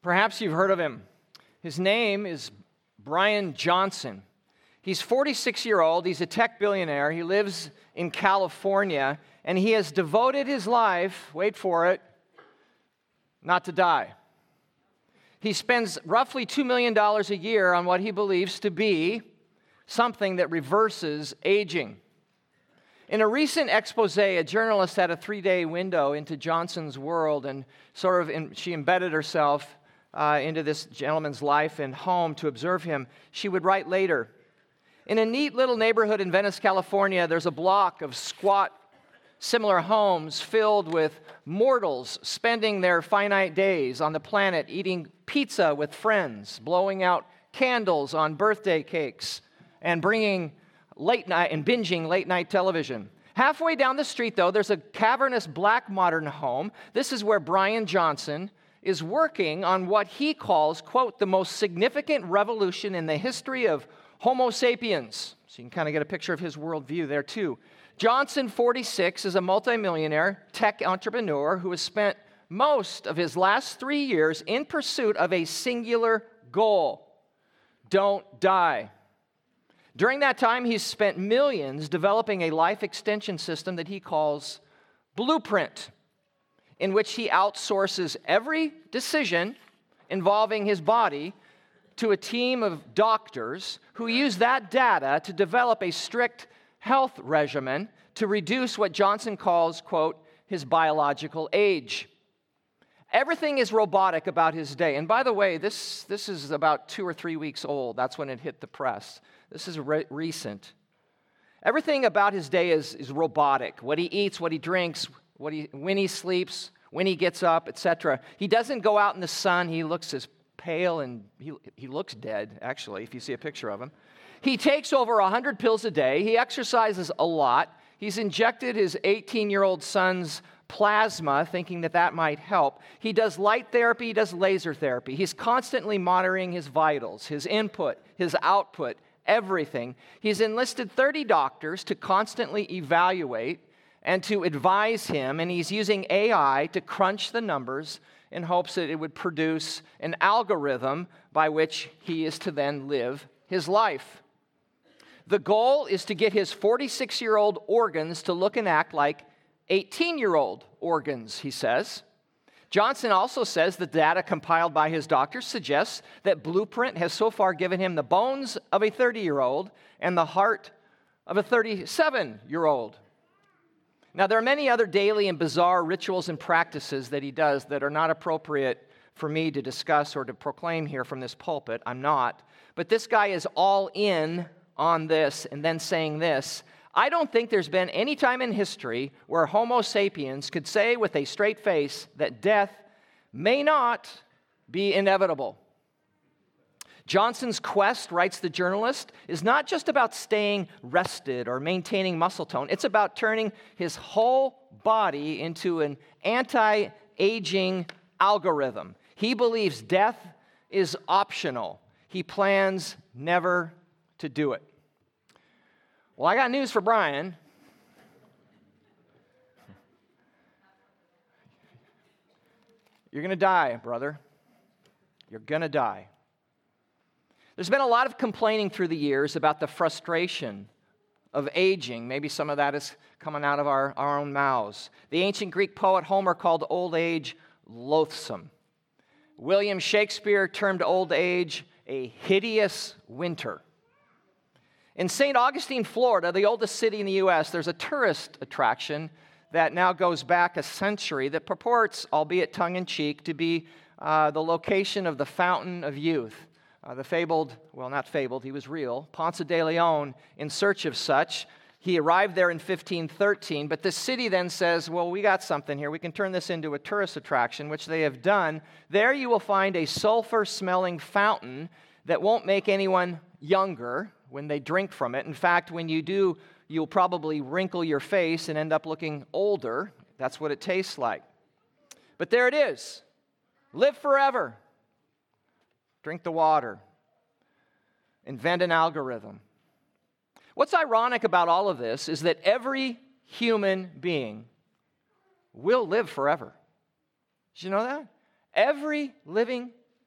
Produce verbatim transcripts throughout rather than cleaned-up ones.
Perhaps you've heard of him. His name is Brian Johnson. He's forty-six years old. He's a tech billionaire. He lives in California, and he has devoted his life, wait for it, not to die. He spends roughly two million dollars a year on what he believes to be something that reverses aging. In a recent expose, a journalist had a three-day window into Johnson's world, and sort of in, she embedded herself uh, into this gentleman's life and home to observe him. She would write later, "In a neat little neighborhood in Venice, California, there's a block of squat, similar homes filled with mortals spending their finite days on the planet eating pizza with friends, blowing out candles on birthday cakes, and bringing late night and binging late night television. Halfway down the street, though, there's a cavernous black modern home. This is where Brian Johnson is working on what he calls, quote, the most significant revolution in the history of Homo sapiens." So you can kind of get a picture of his worldview there, too. Johnson, forty-six, is a multimillionaire tech entrepreneur who has spent most of his last three years in pursuit of a singular goal: don't die. During that time, he's spent millions developing a life extension system that he calls Blueprint, in which he outsources every decision involving his body to a team of doctors who use that data to develop a strict health regimen to reduce what Johnson calls, quote, his biological age. Everything is robotic about his day. And by the way, this, this is about two or three weeks old. That's when it hit the press. This is re- recent. Everything about his day is, is robotic. What he eats, what he drinks, what he, when he sleeps, when he gets up, et cetera. He doesn't go out in the sun. He looks as pale and he, he looks dead, actually, if you see a picture of him. He takes over one hundred pills a day. He exercises a lot. He's injected his eighteen-year-old son's plasma, thinking that that might help. He does light therapy. He does laser therapy. He's constantly monitoring his vitals, his input, his output, everything. He's enlisted thirty doctors to constantly evaluate and to advise him, and he's using A I to crunch the numbers in hopes that it would produce an algorithm by which he is to then live his life. The goal is to get his forty-six-year-old organs to look and act like eighteen-year-old organs, he says. Johnson also says the data compiled by his doctors suggests that Blueprint has so far given him the bones of a thirty-year-old and the heart of a thirty-seven-year-old. Now, there are many other daily and bizarre rituals and practices that he does that are not appropriate for me to discuss or to proclaim here from this pulpit. I'm not. But this guy is all in on this and then saying this: I don't think there's been any time in history where Homo sapiens could say with a straight face that death may not be inevitable. Johnson's quest, writes the journalist, is not just about staying rested or maintaining muscle tone. It's about turning his whole body into an anti-aging algorithm. He believes death is optional. He plans never to do it. Well, I got news for Brian. You're going to die, brother. You're going to die. There's been a lot of complaining through the years about the frustration of aging. Maybe some of that is coming out of our, our own mouths. The ancient Greek poet Homer called old age loathsome. William Shakespeare termed old age a hideous winter. In Saint Augustine, Florida, the oldest city in the U S, there's a tourist attraction that now goes back a century that purports, albeit tongue-in-cheek, to be uh, the location of the Fountain of Youth. Uh, the fabled, well, not fabled, he was real, Ponce de Leon, in search of such. He arrived there in fifteen thirteen, but the city then says, well, we got something here. We can turn this into a tourist attraction, which they have done. There you will find a sulfur-smelling fountain that won't make anyone younger when they drink from it. In fact, when you do, you'll probably wrinkle your face and end up looking older. That's what it tastes like. But there it is. Live forever. Drink the water. Invent an algorithm. What's ironic about all of this is that every human being will live forever. Did you know that? Every living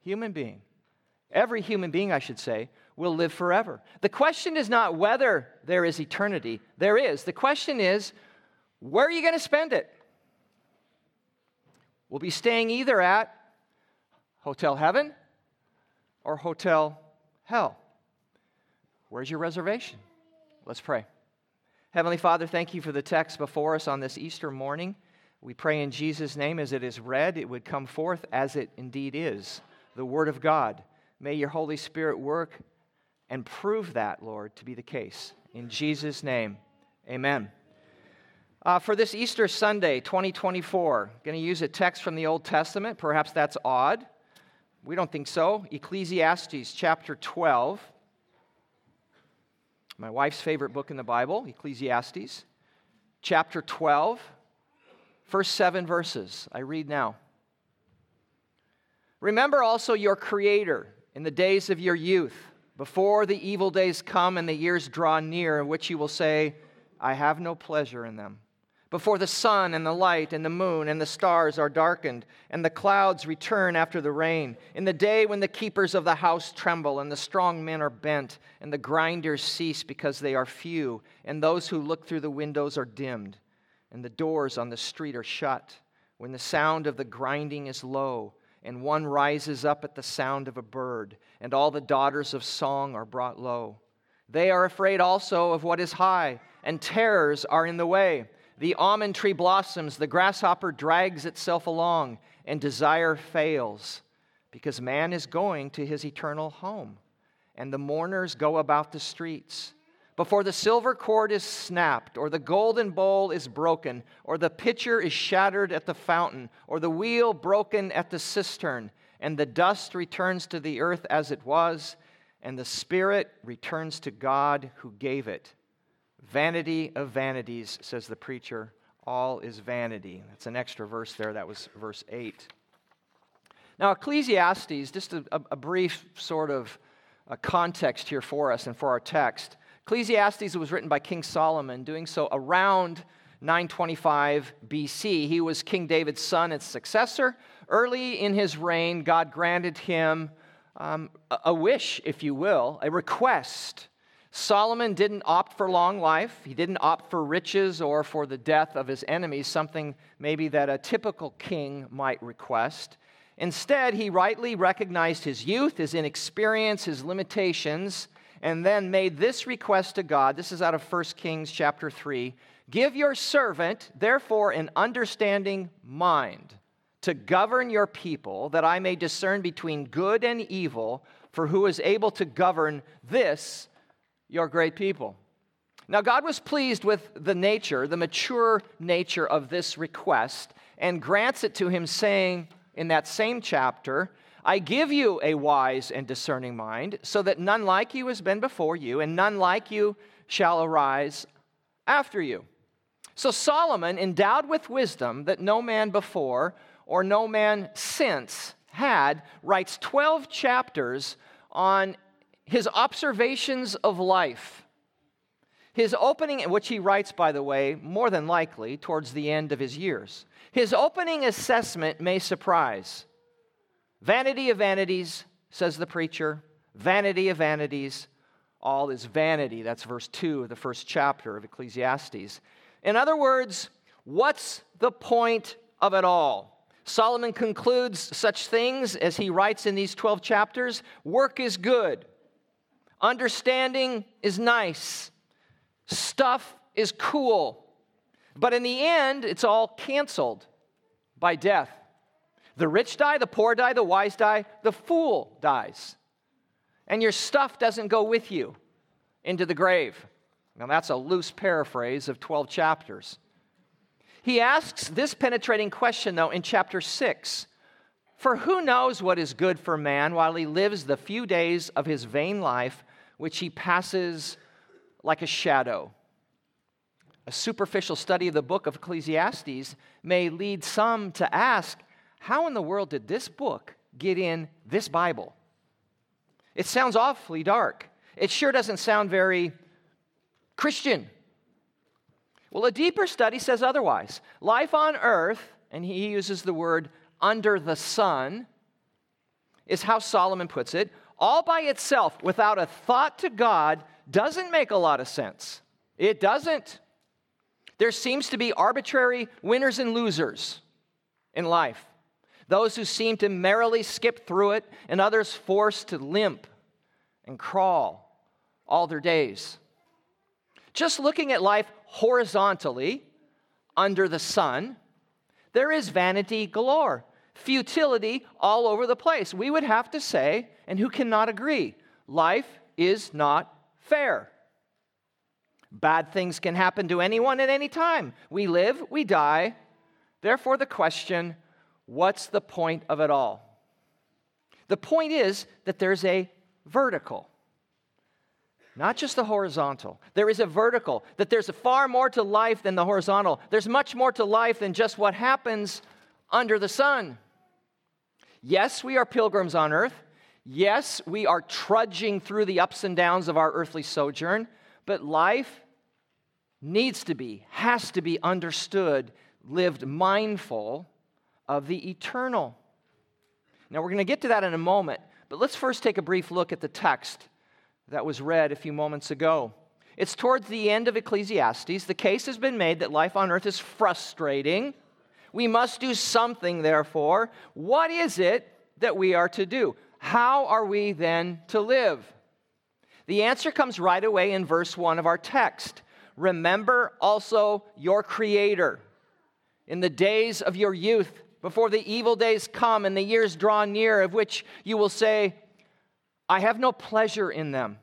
human being, every human being, I should say, will live forever. The question is not whether there is eternity. There is. The question is, where are you going to spend it? We'll be staying either at Hotel Heaven or Hotel Hell. Where's your reservation? Let's pray. Heavenly Father, thank you for the text before us on this Easter morning. We pray in Jesus' name, as it is read, it would come forth as it indeed is, the Word of God. May your Holy Spirit work and prove that, Lord, to be the case. In Jesus' name, amen. Uh, for this Easter Sunday, twenty twenty-four, going to use a text from the Old Testament. Perhaps that's odd. We don't think so. Ecclesiastes chapter twelve. My wife's favorite book in the Bible, Ecclesiastes. Chapter twelve, first seven verses. I read now. Remember also your Creator in the days of your youth, before the evil days come and the years draw near, in which you will say, I have no pleasure in them. Before the sun and the light and the moon and the stars are darkened, and the clouds return after the rain, in the day when the keepers of the house tremble, and the strong men are bent, and the grinders cease because they are few, and those who look through the windows are dimmed, and the doors on the street are shut, when the sound of the grinding is low, and one rises up at the sound of a bird, and all the daughters of song are brought low. They are afraid also of what is high, and terrors are in the way. The almond tree blossoms, the grasshopper drags itself along, and desire fails, because man is going to his eternal home, and the mourners go about the streets. Before the silver cord is snapped, or the golden bowl is broken, or the pitcher is shattered at the fountain, or the wheel broken at the cistern, and the dust returns to the earth as it was, and the spirit returns to God who gave it. Vanity of vanities, says the preacher, all is vanity. That's an extra verse there. That was verse eight. Now, Ecclesiastes, just a, a brief sort of a context here for us and for our text. Ecclesiastes was written by King Solomon, doing so around nine twenty-five B C. He was King David's son and successor. Early in his reign, God granted him um, a, a wish, if you will, a request. Solomon didn't opt for long life. He didn't opt for riches or for the death of his enemies, something maybe that a typical king might request. Instead, he rightly recognized his youth, his inexperience, his limitations, and then made this request to God. This is out of First Kings chapter three. Give your servant, therefore, an understanding mind to govern your people, that I may discern between good and evil, for who is able to govern this your great people. Now, God was pleased with the nature, the mature nature of this request, and grants it to him, saying in that same chapter, I give you a wise and discerning mind, so that none like you has been before you, and none like you shall arise after you. So Solomon, endowed with wisdom that no man before or no man since had, writes twelve chapters on his observations of life. His opening, which he writes, by the way, more than likely towards the end of his years. His opening assessment may surprise. Vanity of vanities, says the preacher. Vanity of vanities. All is vanity. That's verse two of the first chapter of Ecclesiastes. In other words, what's the point of it all? Solomon concludes such things as he writes in these twelve chapters. Work is good. Understanding is nice. Stuff is cool. But in the end, it's all canceled by death. The rich die, the poor die, the wise die, the fool dies. And your stuff doesn't go with you into the grave. Now, that's a loose paraphrase of twelve chapters. He asks this penetrating question, though, in chapter six. For who knows what is good for man while he lives the few days of his vain life, which he passes like a shadow? A superficial study of the book of Ecclesiastes may lead some to ask, how in the world did this book get in this Bible? It sounds awfully dark. It sure doesn't sound very Christian. Well, a deeper study says otherwise. Life on earth, and he uses the word under the sun, is how Solomon puts it, all by itself, without a thought to God, doesn't make a lot of sense. It doesn't. There seems to be arbitrary winners and losers in life. Those who seem to merrily skip through it, and others forced to limp and crawl all their days. Just looking at life horizontally, under the sun, there is vanity galore, futility all over the place. We would have to say, and who cannot agree, life is not fair. Bad things can happen to anyone at any time. We live, we die. Therefore, the question, what's the point of it all? The point is that there's a vertical, not just the horizontal. There is a vertical, that there's far more to life than the horizontal. There's much more to life than just what happens under the sun. Yes, we are pilgrims on earth. Yes, we are trudging through the ups and downs of our earthly sojourn, but life needs to be, has to be understood, lived mindful of the eternal. Now, we're going to get to that in a moment, but let's first take a brief look at the text that was read a few moments ago. It's towards the end of Ecclesiastes. The case has been made that life on earth is frustrating. We must do something, therefore. What is it that we are to do? How are we then to live? The answer comes right away in verse one of our text. Remember also your Creator in the days of your youth, before the evil days come and the years draw near, of which you will say, I have no pleasure in them.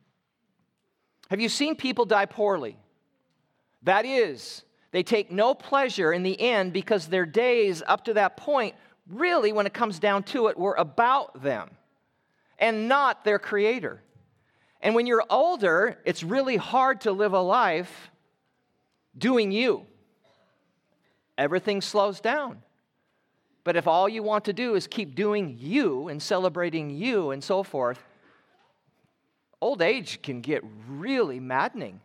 Have you seen people die poorly? That is, they take no pleasure in the end because their days up to that point, really, when it comes down to it, were about them and not their Creator. And when you're older, it's really hard to live a life doing you. Everything slows down. But if all you want to do is keep doing you and celebrating you and so forth, old age can get really maddening.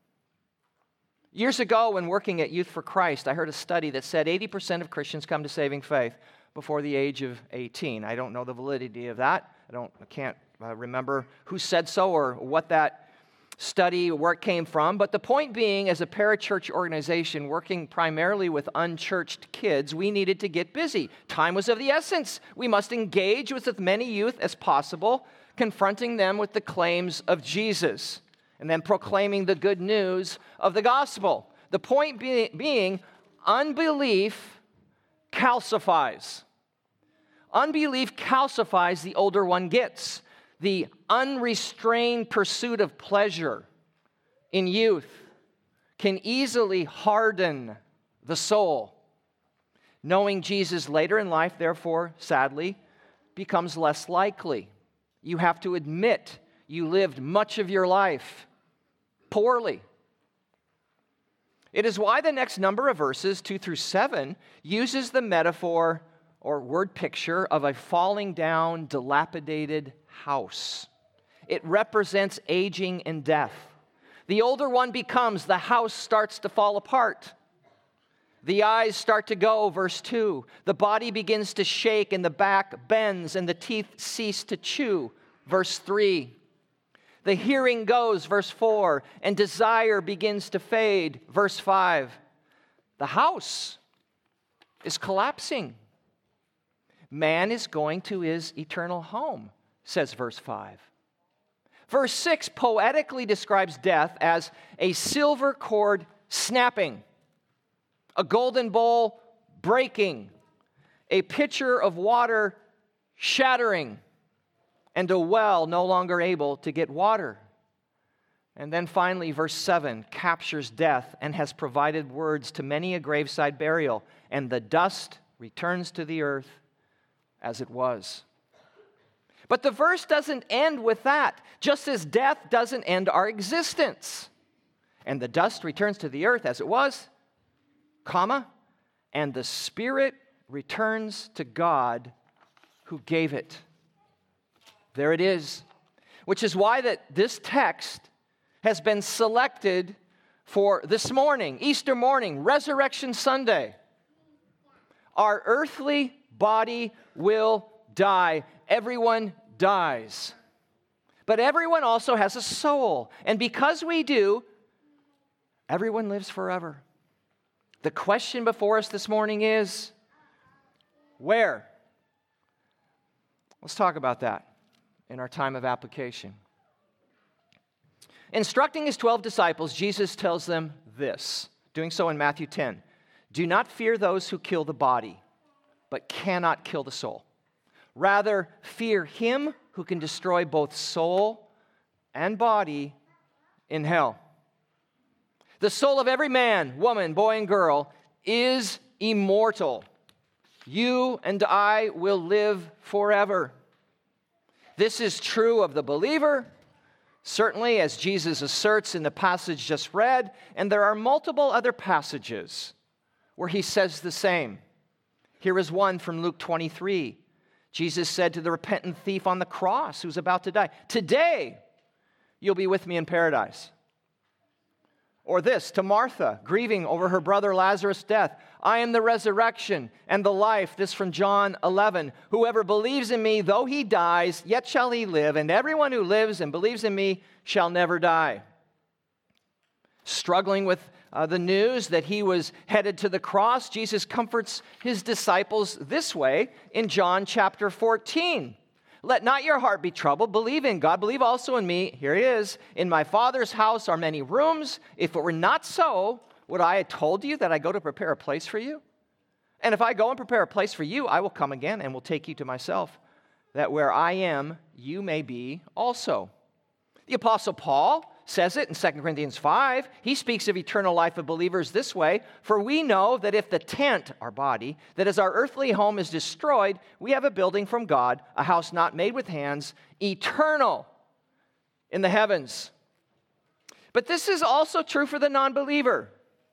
Years ago, when working at Youth for Christ, I heard a study that said eighty percent of Christians come to saving faith before the age of eighteen. I don't know the validity of that. I don't, I can't uh, remember who said so or what that study, where it came from. But the point being, as a parachurch organization working primarily with unchurched kids, we needed to get busy. Time was of the essence. We must engage with as many youth as possible, confronting them with the claims of Jesus, and then proclaiming the good news of the gospel. The point be- being, unbelief calcifies. Unbelief calcifies the older one gets. The unrestrained pursuit of pleasure in youth can easily harden the soul. Knowing Jesus later in life, therefore, sadly, becomes less likely. You have to admit you lived much of your life poorly. It is why the next number of verses, two through seven, uses the metaphor or word picture of a falling down, dilapidated house. It represents aging and death. The older one becomes, the house starts to fall apart. The eyes start to go, verse two. The body begins to shake and the back bends and the teeth cease to chew, verse three. The hearing goes, verse four, and desire begins to fade, verse five. The house is collapsing. Man is going to his eternal home, says verse five. Verse six poetically describes death as a silver cord snapping, a golden bowl breaking, a pitcher of water shattering, and a well no longer able to get water. And then finally, verse seven captures death and has provided words to many a graveside burial, and the dust returns to the earth as it was. But the verse doesn't end with that, just as death doesn't end our existence. And the dust returns to the earth as it was, comma, and the spirit returns to God who gave it. There it is, which is why that this text has been selected for this morning, Easter morning, Resurrection Sunday. Our earthly body will die. everyone dies. But everyone also has a soul. And because we do, everyone lives forever. The question before us this morning is, where? Let's talk about that in our time of application. Instructing his twelve disciples, Jesus tells them this, doing so in Matthew ten. Do not fear those who kill the body, but cannot kill the soul. Rather, fear him who can destroy both soul and body in hell. The soul of every man, woman, boy, and girl is immortal. You and I will live forever. This is true of the believer, certainly as Jesus asserts in the passage just read, and there are multiple other passages where he says the same. Here is one from Luke twenty-three. Jesus said to the repentant thief on the cross who's about to die, today you'll be with me in paradise. Or this, to Martha, grieving over her brother Lazarus' death, I am the resurrection and the life. This from John eleven. Whoever believes in me, though he dies, yet shall he live, and everyone who lives and believes in me shall never die. Struggling with uh, the news that he was headed to the cross, Jesus comforts his disciples this way in John chapter fourteen. Let not your heart be troubled. Believe in God. Believe also in me. Here it is. In my Father's house are many rooms. If it were not so, would I have told you that I go to prepare a place for you? And if I go and prepare a place for you, I will come again and will take you to myself, that where I am, you may be also. The Apostle Paul says it in Second Corinthians five. He speaks of eternal life of believers this way. For we know that if the tent, our body, that is our earthly home is destroyed, we have a building from God, a house not made with hands, eternal in the heavens. But this is also true for the non-believer.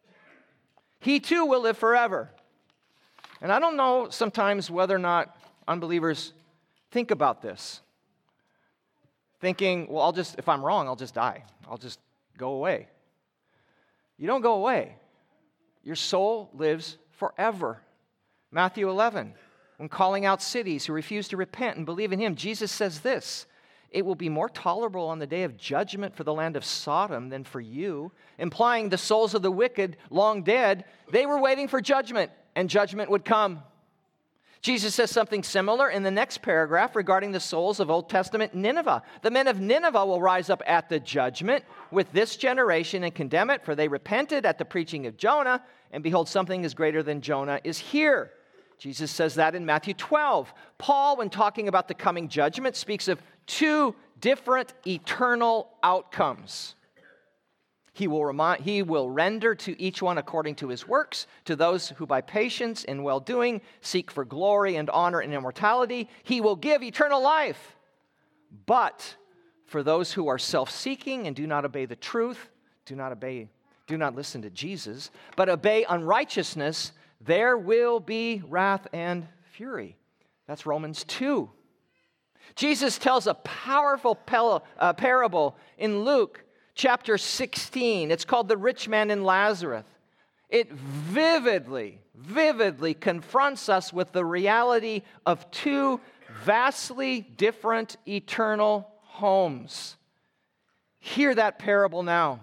He too will live forever. And I don't know sometimes whether or not unbelievers think about this. Thinking, well, I'll just, if I'm wrong, I'll just die. I'll just go away. You don't go away. Your soul lives forever. Matthew eleven, when calling out cities who refuse to repent and believe in him, Jesus says this, it will be more tolerable on the day of judgment for the land of Sodom than for you, implying the souls of the wicked, long dead, they were waiting for judgment, and judgment would come. Jesus says something similar in the next paragraph regarding the souls of Old Testament Nineveh. The men of Nineveh will rise up at the judgment with this generation and condemn it, for they repented at the preaching of Jonah, and behold, something is greater than Jonah is here. Jesus says that in Matthew twelve. Paul, when talking about the coming judgment, speaks of two different eternal outcomes. He will, remind, he will render to each one according to his works, to those who by patience and well-doing seek for glory and honor and immortality. He will give eternal life. But for those who are self-seeking and do not obey the truth, do not obey, do not listen to Jesus, but obey unrighteousness, there will be wrath and fury. That's Romans two. Jesus tells a powerful parable in Luke chapter sixteen. It's called The Rich Man and Lazarus. It vividly, vividly confronts us with the reality of two vastly different eternal homes. Hear that parable now.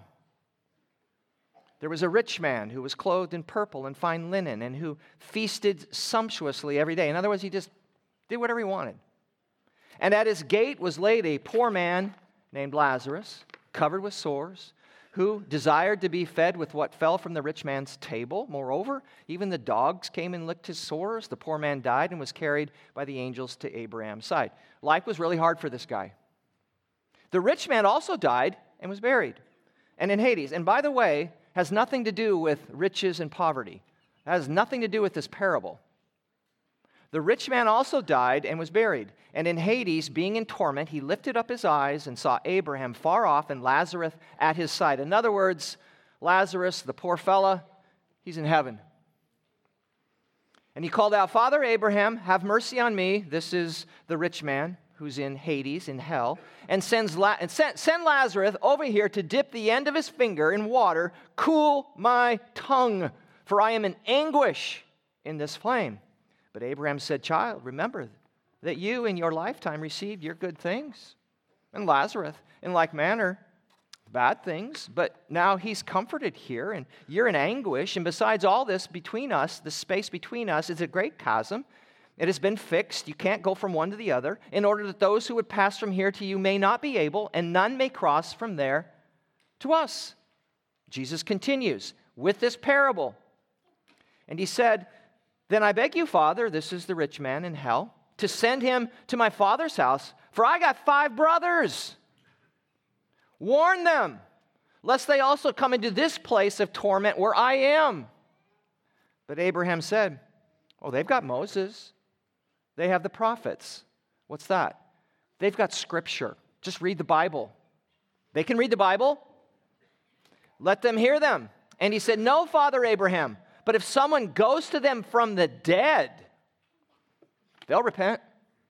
There was a rich man who was clothed in purple and fine linen and who feasted sumptuously every day. In other words, he just did whatever he wanted. And at his gate was laid a poor man named Lazarus, covered with sores, who desired to be fed with what fell from the rich man's table. Moreover, even the dogs came and licked his sores. The poor man died and was carried by the angels to Abraham's side. Life was really hard for this guy. The rich man also died and was buried, and in Hades. And by the way, has nothing to do with riches and poverty. It has nothing to do with this parable. The rich man also died and was buried. And in Hades, being in torment, he lifted up his eyes and saw Abraham far off and Lazarus at his side. In other words, Lazarus, the poor fella, he's in heaven. And he called out, Father Abraham, have mercy on me. This is the rich man who's in Hades, in hell. And, sends La- and send, send Lazarus over here to dip the end of his finger in water. Cool my tongue, for I am in anguish in this flame. But Abraham said, Child, remember that you in your lifetime received your good things, and Lazarus in like manner bad things, but now he's comforted here, and you're in anguish, and besides all this between us, the space between us is a great chasm. It has been fixed. You can't go from one to the other, in order that those who would pass from here to you may not be able, and none may cross from there to us. Jesus continues with this parable. And he said, then I beg you, Father, this is the rich man in hell, to send him to my father's house, for I got five brothers. Warn them, lest they also come into this place of torment where I am. But Abraham said, oh, they've got Moses. They have the prophets. What's that? They've got Scripture. Just read the Bible. They can read the Bible. Let them hear them. And he said, no, Father Abraham, but if someone goes to them from the dead, they'll repent.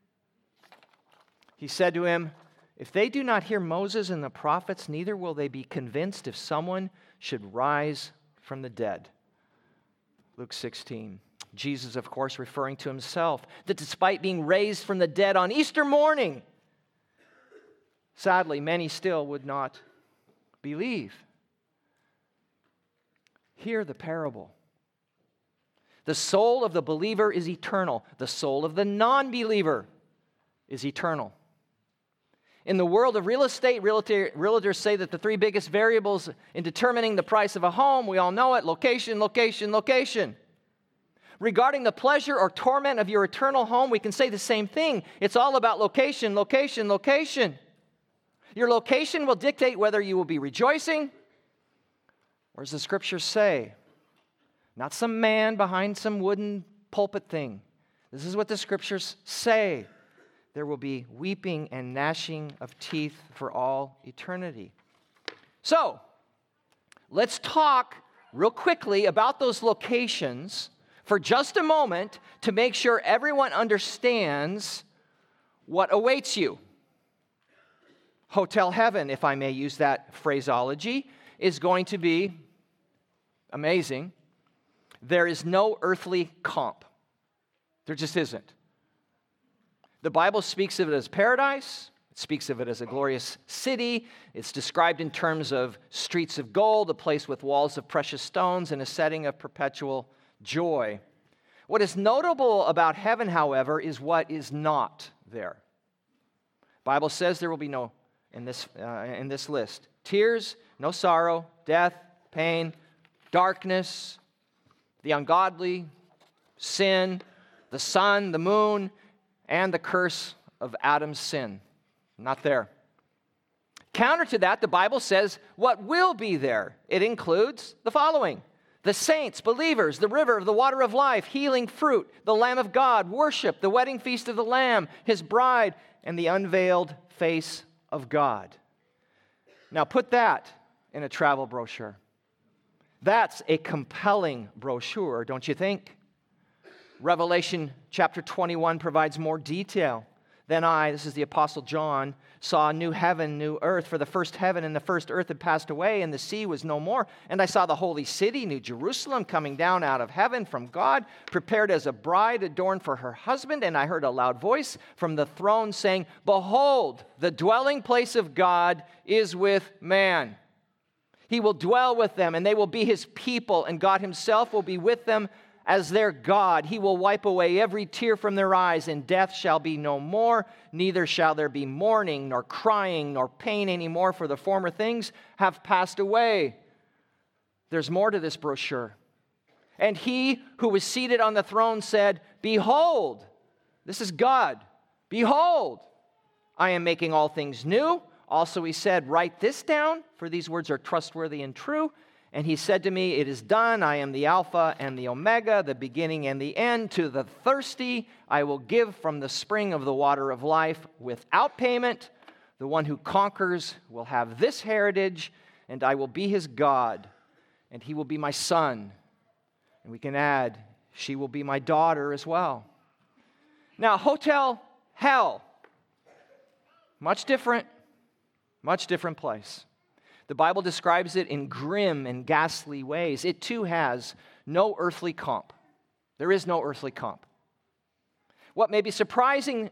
He said to him, if they do not hear Moses and the prophets, neither will they be convinced if someone should rise from the dead. Luke sixteen. Jesus, of course, referring to himself, that despite being raised from the dead on Easter morning, sadly, many still would not believe. Hear the parable. The soul of the believer is eternal. The soul of the non-believer is eternal. In the world of real estate, realtor, realtors say that the three biggest variables in determining the price of a home, we all know it, location, location, location. Regarding the pleasure or torment of your eternal home, we can say the same thing. It's all about location, location, location. Your location will dictate whether you will be rejoicing, or as the Scriptures say, not some man behind some wooden pulpit thing. This is what the Scriptures say. There will be weeping and gnashing of teeth for all eternity. So, let's talk real quickly about those locations for just a moment to make sure everyone understands what awaits you. Hotel heaven, if I may use that phraseology, is going to be amazing. There is no earthly comp. There just isn't. The Bible speaks of it as paradise. It speaks of it as a glorious city. It's described in terms of streets of gold, a place with walls of precious stones, and a setting of perpetual joy. What is notable about heaven, however, is what is not there. The Bible says there will be no, in this, uh, in this list, tears, no sorrow, death, pain, darkness, the ungodly, sin, the sun, the moon, and the curse of Adam's sin. Not there. Counter to that, the Bible says what will be there. It includes the following: the saints, believers, the river of the water of life, healing fruit, the Lamb of God, worship, the wedding feast of the Lamb, His bride, and the unveiled face of God. Now put that in a travel brochure. That's a compelling brochure, don't you think? Revelation chapter twenty-one provides more detail. Then I, this is the Apostle John, saw a new heaven, new earth, for the first heaven and the first earth had passed away, and the sea was no more. And I saw the holy city, New Jerusalem, coming down out of heaven from God, prepared as a bride adorned for her husband. And I heard a loud voice from the throne saying, behold, the dwelling place of God is with man. He will dwell with them, and they will be His people, and God Himself will be with them as their God. He will wipe away every tear from their eyes, and death shall be no more, neither shall there be mourning, nor crying, nor pain anymore, for the former things have passed away. There's more to this brochure. And He who was seated on the throne said, behold, this is God, behold, I am making all things new. Also He said, write this down, for these words are trustworthy and true. And He said to me, it is done. I am the Alpha and the Omega, the beginning and the end. To the thirsty I will give from the spring of the water of life without payment. The one who conquers will have this heritage, and I will be his God, and he will be my son. And we can add, she will be my daughter as well. Now, hotel hell, much different, much different place. The Bible describes it in grim and ghastly ways. It too has no earthly comp. There is no earthly comp. What may be surprising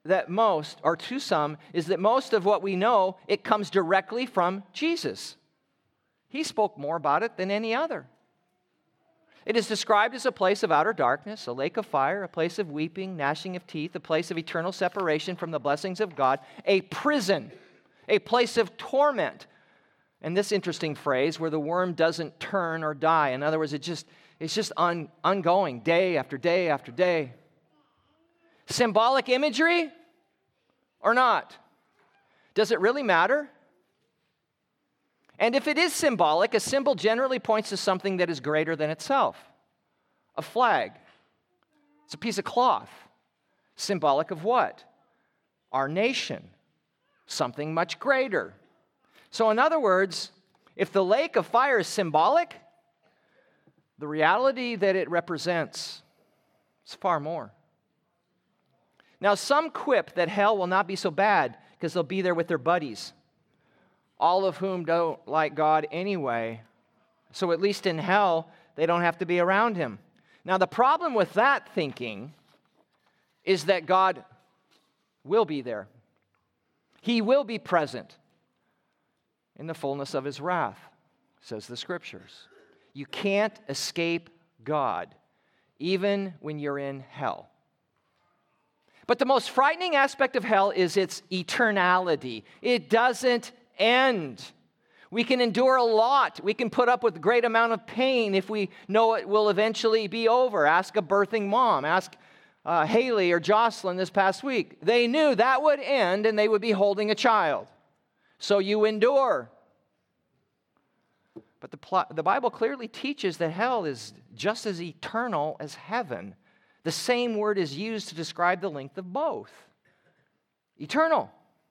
that most, or to some, is that most of what we know, it comes directly from Jesus. He spoke more about it than any other. It is described as a place of outer darkness, a lake of fire, a place of weeping, gnashing of teeth, a place of eternal separation from the blessings of God, a prison, a place of torment. And this interesting phrase, where the worm doesn't turn or die. In other words, it just, it's just on, ongoing, day after day after day. Symbolic imagery or not? Does it really matter? And if it is symbolic, a symbol generally points to something that is greater than itself. A flag. It's a piece of cloth. Symbolic of what? Our nation. Something much greater. So in other words, if the lake of fire is symbolic, the reality that it represents is far more. Now, some quip that hell will not be so bad because they'll be there with their buddies, all of whom don't like God anyway. So at least in hell, they don't have to be around him. Now, the problem with that thinking is that God will be there. He will be present in the fullness of his wrath, says the Scriptures. You can't escape God, even when you're in hell. But the most frightening aspect of hell is its eternality. It doesn't end. We can endure a lot. We can put up with a great amount of pain if we know it will eventually be over. Ask a birthing mom. Ask uh, Haley or Jocelyn this past week. They knew that would end and they would be holding a child. So you endure. But the, pl- the Bible clearly teaches that hell is just as eternal as heaven. The same word is used to describe the length of both. Eternal.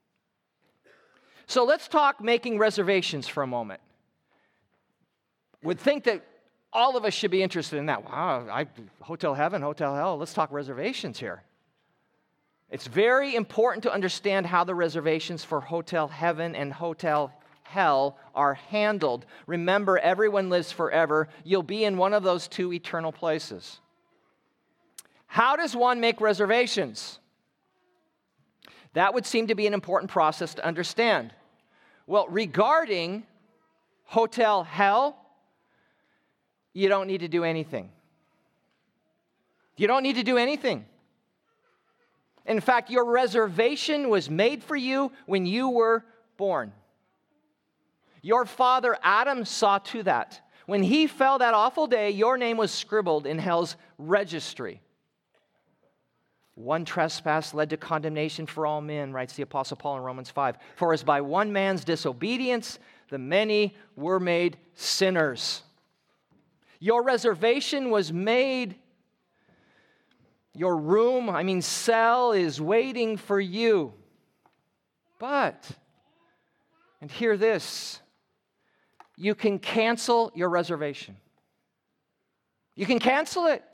So let's talk making reservations for a moment. Would think that all of us should be interested in that. Wow, I, hotel heaven, hotel hell. Let's talk reservations here. It's very important to understand how the reservations for hotel heaven and hotel hell are handled. Remember, everyone lives forever. You'll be in one of those two eternal places. How does one make reservations? That would seem to be an important process to understand. Well, regarding hotel hell, you don't need to do anything. You don't need to do anything. In fact, your reservation was made for you when you were born. Your father Adam saw to that. When he fell that awful day, your name was scribbled in hell's registry. One trespass led to condemnation for all men, writes the Apostle Paul in Romans five. For as by one man's disobedience, the many were made sinners. Your reservation was made. Your room, I mean cell, is waiting for you. But, and hear this, you can cancel your reservation. You can cancel it.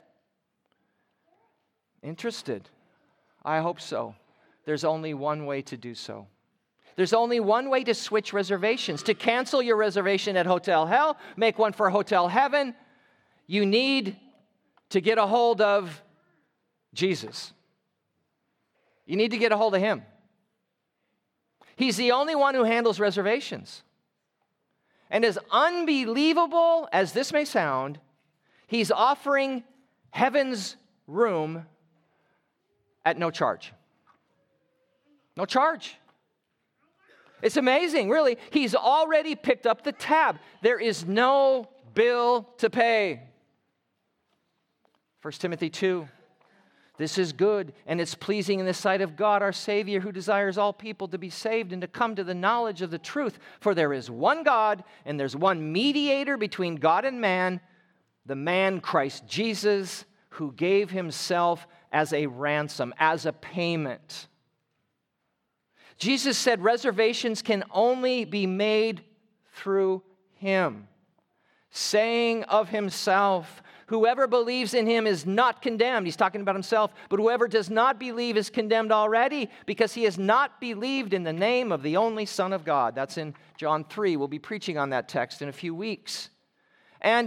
Interested? I hope so. There's only one way to do so. There's only one way to switch reservations. To cancel your reservation at Hotel Hell, make one for Hotel Heaven. You need to get a hold of Jesus. You need to get a hold of him. He's the only one who handles reservations. And as unbelievable as this may sound, he's offering heaven's room at no charge. No charge. It's amazing, really. He's already picked up the tab. There is no bill to pay. First Timothy two. This is good, and it's pleasing in the sight of God, our Savior, who desires all people to be saved and to come to the knowledge of the truth. For there is one God, and there's one mediator between God and man, the man Christ Jesus, who gave himself as a ransom, as a payment. Jesus said reservations can only be made through him, saying of himself, whoever believes in him is not condemned. He's talking about himself. But whoever does not believe is condemned already because he has not believed in the name of the only Son of God. That's in John three. We'll be preaching on that text in a few weeks. And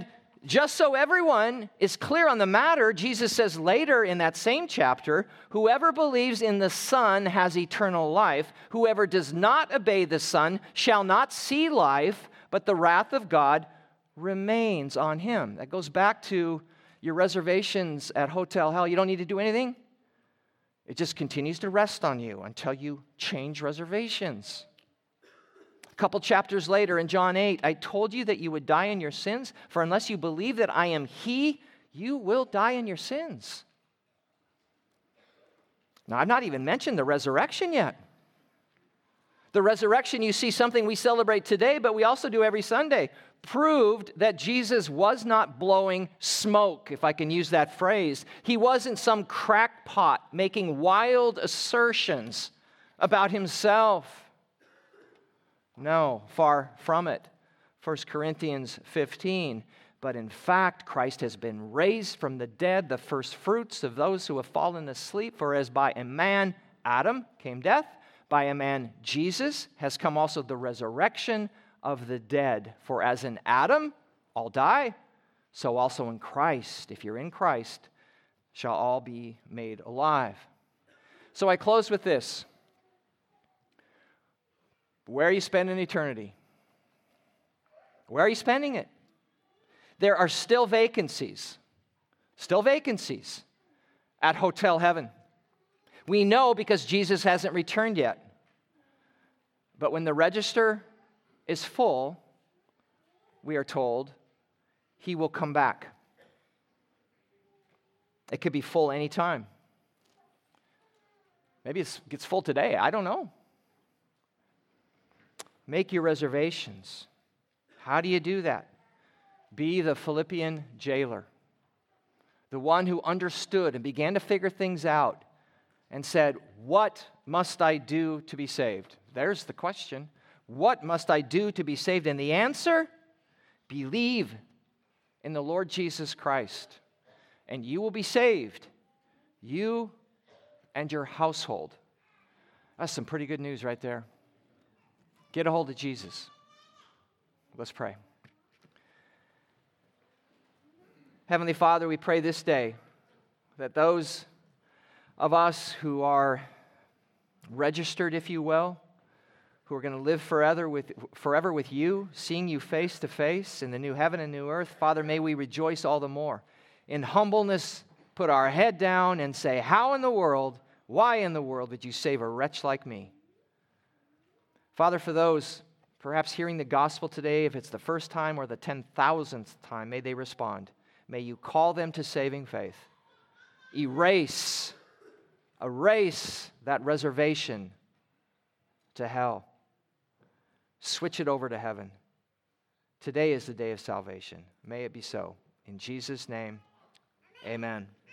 Just so everyone is clear on the matter, Jesus says later in that same chapter, whoever believes in the Son has eternal life. Whoever does not obey the Son shall not see life, but the wrath of God remains on him. That goes back to your reservations at Hotel Hell. You don't need to do anything. It just continues to rest on you until you change reservations. A couple chapters later in John eight, I told you that you would die in your sins, for unless you believe that I am He, you will die in your sins. Now, I've not even mentioned the resurrection yet. The resurrection, you see, something we celebrate today, but we also do every Sunday, proved that Jesus was not blowing smoke, if I can use that phrase. He wasn't some crackpot making wild assertions about himself. No, far from it. First Corinthians fifteen. But in fact, Christ has been raised from the dead, the first fruits of those who have fallen asleep. For as by a man, Adam, came death, by a man, Jesus, has come also the resurrection of the dead. For as in Adam, all die, so also in Christ, if you're in Christ, shall all be made alive. So I close with this. Where are you spending eternity? Where are you spending it? There are still vacancies, still vacancies at Hotel Heaven. We know because Jesus hasn't returned yet. But when the register is full, we are told, he will come back. It could be full anytime. Maybe it gets full today. I don't know. Make your reservations. How do you do that? Be the Philippian jailer, the one who understood and began to figure things out and said, what must I do to be saved? There's the question. What must I do to be saved? And the answer, believe in the Lord Jesus Christ, and you will be saved, you and your household. That's some pretty good news right there. Get a hold of Jesus. Let's pray. Heavenly Father, we pray this day that those of us who are registered, if you will, who are going to live forever with, forever with you, seeing you face to face in the new heaven and new earth, Father, may we rejoice all the more. In humbleness, put our head down and say, how in the world, why in the world did you save a wretch like me? Father, for those perhaps hearing the gospel today, if it's the first time or the ten thousandth time, may they respond. May you call them to saving faith. Erase, erase that reservation to hell. Switch it over to heaven. Today is the day of salvation. May it be so. In Jesus' name, amen.